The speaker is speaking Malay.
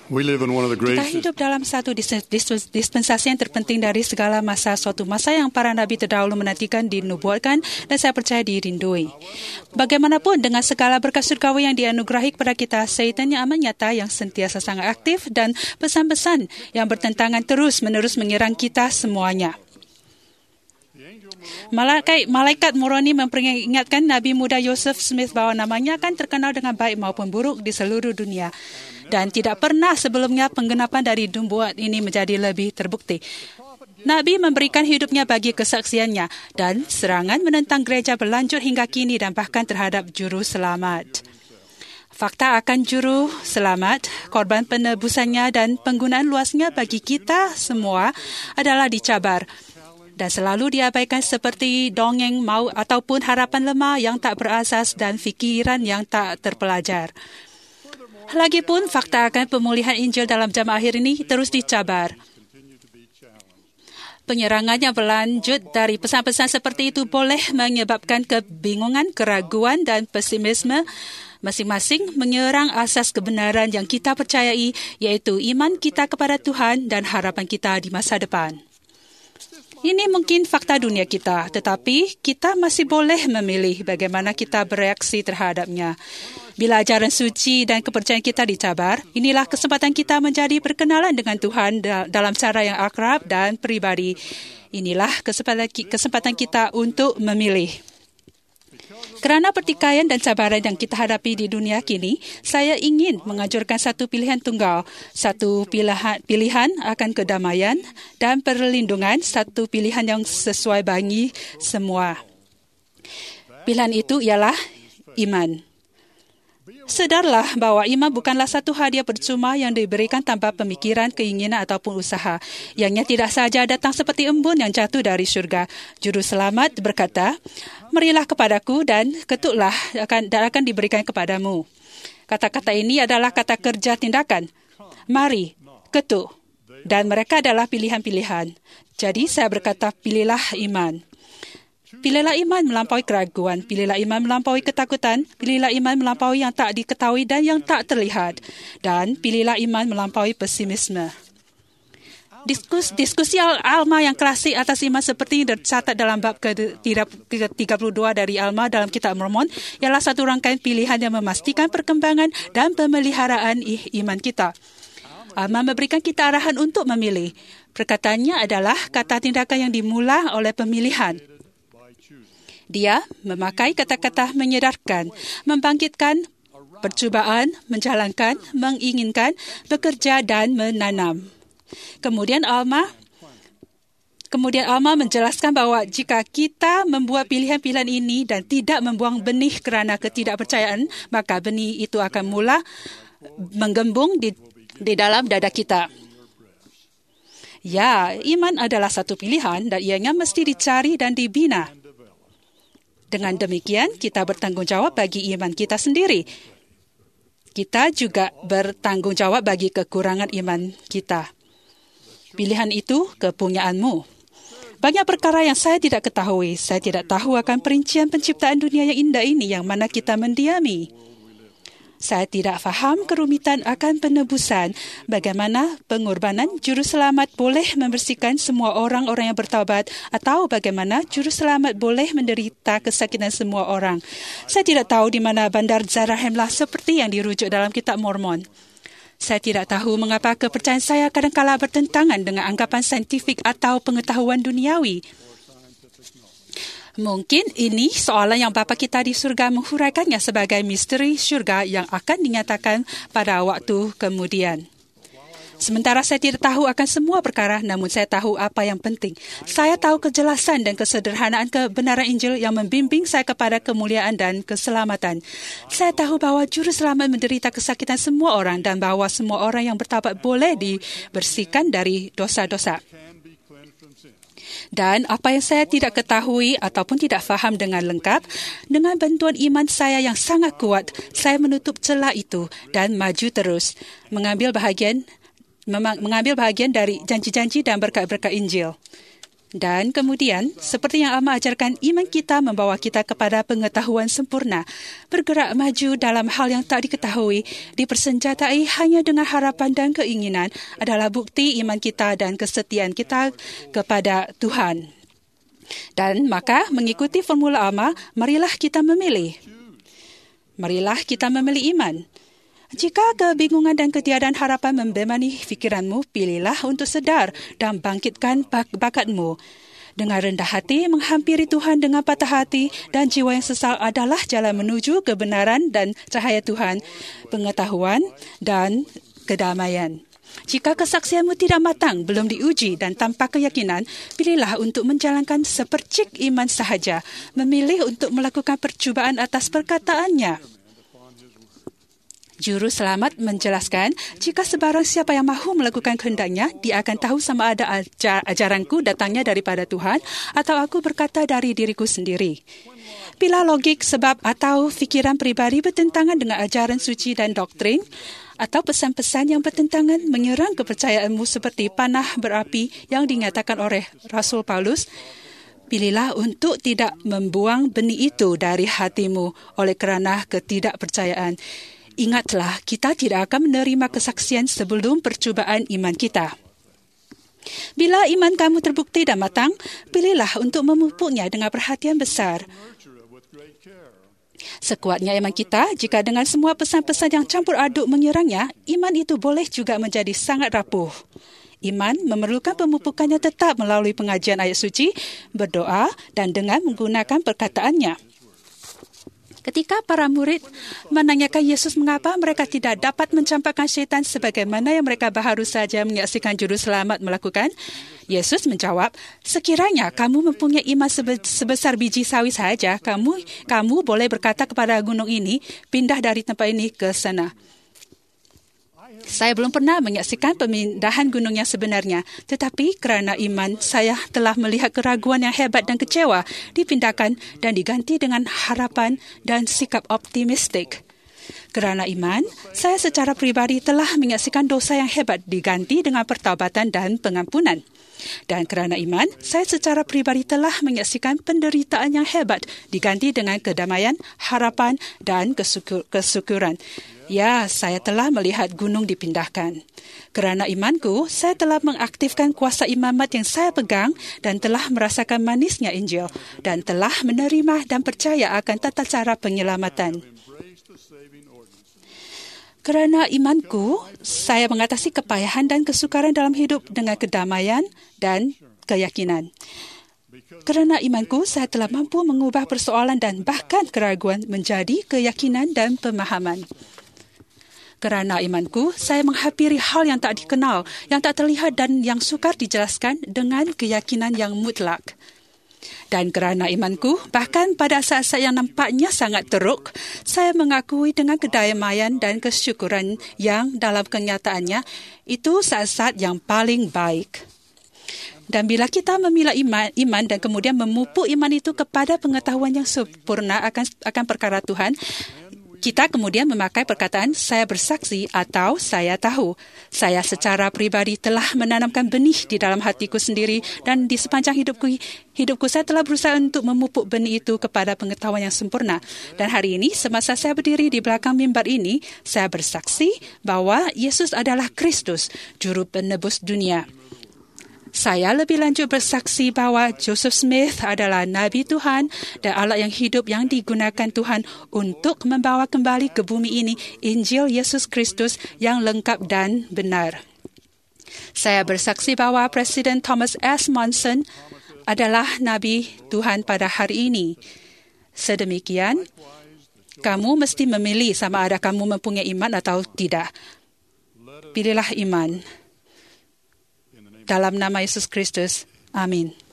We live in one of the Kita greatest. hidup dalam satu dispensasi yang terpenting dari segala masa, suatu masa yang para nabi terdahulu menantikan, dinubuatkan, dan saya percaya dirindui. Bagaimanapun, dengan segala berkat surgawi yang dianugerahi kepada kita, syaitan yang amat nyata yang sentiasa sangat aktif dan pesan-pesan yang bertentangan terus-menerus menyerang kita semuanya. Malaikat Moroni memperingatkan Nabi muda Joseph Smith bahawa namanya akan terkenal dengan baik maupun buruk di seluruh dunia. Dan tidak pernah sebelumnya penggenapan dari nubuat ini menjadi lebih terbukti. Nabi memberikan hidupnya bagi kesaksiannya dan serangan menentang gereja berlanjut hingga kini dan bahkan terhadap juru selamat. Fakta akan juru selamat, korban penebusannya dan penggunaan luasnya bagi kita semua adalah dicabar dan selalu diabaikan seperti dongeng maut ataupun harapan lemah yang tak berasas dan fikiran yang tak terpelajar. Lagipun, fakta akan pemulihan Injil dalam zaman akhir ini terus dicabar. Penyerangan yang berlanjut dari pesan-pesan seperti itu boleh menyebabkan kebingungan, keraguan dan pesimisme. Masing-masing menyerang asas kebenaran yang kita percayai, iaitu iman kita kepada Tuhan dan harapan kita di masa depan. Ini mungkin fakta dunia kita, tetapi kita masih boleh memilih bagaimana kita bereaksi terhadapnya. Bila ajaran suci dan kepercayaan kita dicabar, inilah kesempatan kita menjadi berkenalan dengan Tuhan dalam cara yang akrab dan pribadi. Inilah kesempatan kita untuk memilih. Kerana pertikaian dan cabaran yang kita hadapi di dunia kini, saya ingin menganjurkan satu pilihan tunggal, satu pilihan akan kedamaian dan perlindungan, satu pilihan yang sesuai bagi semua. Pilihan itu ialah iman. Sedarlah bahawa iman bukanlah satu hadiah percuma yang diberikan tanpa pemikiran, keinginan ataupun usaha. Ianya tidak sahaja datang seperti embun yang jatuh dari syurga. Juru selamat berkata, "Marilah kepadaku dan ketuklah dan akan diberikan kepadamu." Kata-kata ini adalah kata kerja tindakan. Mari, ketuk. Dan mereka adalah pilihan-pilihan. Jadi saya berkata, pilihlah iman. Pilihlah iman melampaui keraguan, pilihlah iman melampaui ketakutan, pilihlah iman melampaui yang tak diketahui dan yang tak terlihat, dan pilihlah iman melampaui pesimisme. Diskusi Alma yang klasik atas iman seperti tercatat dalam bab ke-32 dari Alma dalam Kitab Mormon ialah satu rangkaian pilihan yang memastikan perkembangan dan pemeliharaan iman kita. Alma memberikan kita arahan untuk memilih. Perkataannya adalah kata tindakan yang dimula oleh pemilihan. Dia memakai kata-kata menyedarkan, membangkitkan, percubaan, menjalankan, menginginkan, bekerja dan menanam. Kemudian Alma menjelaskan bahawa jika kita membuat pilihan-pilihan ini dan tidak membuang benih kerana ketidakpercayaan, maka benih itu akan mula menggembung di dalam dada kita. Ya, iman adalah satu pilihan dan ianya mesti dicari dan dibina. Dengan demikian, kita bertanggungjawab bagi iman kita sendiri. Kita juga bertanggungjawab bagi kekurangan iman kita. Pilihan itu kepunyaanmu. Banyak perkara yang saya tidak ketahui. Saya tidak tahu akan perincian penciptaan dunia yang indah ini yang mana kita mendiami. Saya tidak faham kerumitan akan penebusan, bagaimana pengorbanan juru selamat boleh membersihkan semua orang-orang yang bertaubat atau bagaimana juru selamat boleh menderita kesakitan semua orang. Saya tidak tahu di mana bandar Zarahemla seperti yang dirujuk dalam Kitab Mormon. Saya tidak tahu mengapa kepercayaan saya kadang-kala bertentangan dengan anggapan saintifik atau pengetahuan duniawi. Mungkin ini soalan yang Bapa kita di surga menghuraikannya sebagai misteri syurga yang akan dinyatakan pada waktu kemudian. Sementara saya tidak tahu akan semua perkara, namun saya tahu apa yang penting. Saya tahu kejelasan dan kesederhanaan kebenaran Injil yang membimbing saya kepada kemuliaan dan keselamatan. Saya tahu bahawa juru selamat menderita kesakitan semua orang dan bahawa semua orang yang bertaubat boleh dibersihkan dari dosa-dosa. Dan apa yang saya tidak ketahui ataupun tidak faham dengan lengkap, dengan bantuan iman saya yang sangat kuat, saya menutup celah itu dan maju terus, mengambil bahagian dari janji-janji dan berkat-berkat Injil. Dan kemudian, seperti yang Alma ajarkan, iman kita membawa kita kepada pengetahuan sempurna. Bergerak maju dalam hal yang tak diketahui, dipersenjatai hanya dengan harapan dan keinginan adalah bukti iman kita dan kesetiaan kita kepada Tuhan. Dan maka, mengikuti formula Alma, marilah kita memilih. Marilah kita memilih iman. Jika kebingungan dan ketiadaan harapan membebani fikiranmu, pilihlah untuk sedar dan bangkitkan bakatmu. Dengan rendah hati, menghampiri Tuhan dengan patah hati dan jiwa yang sesal adalah jalan menuju kebenaran dan cahaya Tuhan, pengetahuan dan kedamaian. Jika kesaksianmu tidak matang, belum diuji dan tanpa keyakinan, pilihlah untuk menjalankan sepercik iman sahaja, memilih untuk melakukan percubaan atas perkataannya. Juru Selamat menjelaskan, jika sebarang siapa yang mahu melakukan kehendaknya, dia akan tahu sama ada ajaranku datangnya daripada Tuhan atau aku berkata dari diriku sendiri. Bila logik, sebab atau fikiran pribadi bertentangan dengan ajaran suci dan doktrin, atau pesan-pesan yang bertentangan menyerang kepercayaanmu seperti panah berapi yang dinyatakan oleh Rasul Paulus, pilihlah untuk tidak membuang benih itu dari hatimu oleh kerana ketidakpercayaan. Ingatlah, kita tidak akan menerima kesaksian sebelum percubaan iman kita. Bila iman kamu terbukti dan matang, pilihlah untuk memupuknya dengan perhatian besar. Sekuatnya iman kita, jika dengan semua pesan-pesan yang campur aduk menyerangnya, iman itu boleh juga menjadi sangat rapuh. Iman memerlukan pemupukannya tetap melalui pengajian ayat suci, berdoa dan dengan menggunakan perkataannya. Ketika para murid menanyakan Yesus mengapa mereka tidak dapat mencampakkan syaitan sebagaimana yang mereka baru saja menyaksikan Juru Selamat melakukan, Yesus menjawab, sekiranya kamu mempunyai iman sebesar biji sawi saja, kamu boleh berkata kepada gunung ini, pindah dari tempat ini ke sana. Saya belum pernah menyaksikan pemindahan gunung yang sebenarnya, tetapi kerana iman, saya telah melihat keraguan yang hebat dan kecewa dipindahkan dan diganti dengan harapan dan sikap optimistik. Kerana iman, saya secara pribadi telah menyaksikan dosa yang hebat diganti dengan pertaubatan dan pengampunan. Dan kerana iman, saya secara pribadi telah menyaksikan penderitaan yang hebat diganti dengan kedamaian, harapan dan kesyukuran. Ya, saya telah melihat gunung dipindahkan. Kerana imanku, saya telah mengaktifkan kuasa imamat yang saya pegang dan telah merasakan manisnya Injil dan telah menerima dan percaya akan tata cara penyelamatan. Kerana imanku, saya mengatasi kepayahan dan kesukaran dalam hidup dengan kedamaian dan keyakinan. Kerana imanku, saya telah mampu mengubah persoalan dan bahkan keraguan menjadi keyakinan dan pemahaman. Kerana imanku, saya menghampiri hal yang tak dikenal, yang tak terlihat dan yang sukar dijelaskan dengan keyakinan yang mutlak. Dan kerana imanku, bahkan pada saat-saat yang nampaknya sangat teruk, saya mengakui dengan kedamaian dan kesyukuran yang dalam kenyataannya, itu saat-saat yang paling baik. Dan bila kita memilah iman dan kemudian memupuk iman itu kepada pengetahuan yang sempurna akan perkara Tuhan, kita kemudian memakai perkataan saya bersaksi atau saya tahu. Saya secara pribadi telah menanamkan benih di dalam hatiku sendiri dan di sepanjang hidupku saya telah berusaha untuk memupuk benih itu kepada pengetahuan yang sempurna. Dan hari ini semasa saya berdiri di belakang mimbar ini, saya bersaksi bahwa Yesus adalah Kristus, juru penebus dunia. Saya lebih lanjut bersaksi bahawa Joseph Smith adalah Nabi Tuhan dan alat yang hidup yang digunakan Tuhan untuk membawa kembali ke bumi ini Injil Yesus Kristus yang lengkap dan benar. Saya bersaksi bahawa Presiden Thomas S. Monson adalah Nabi Tuhan pada hari ini. Sedemikian, kamu mesti memilih sama ada kamu mempunyai iman atau tidak. Pilihlah iman. Dalam nama Yesus Kristus. Amin.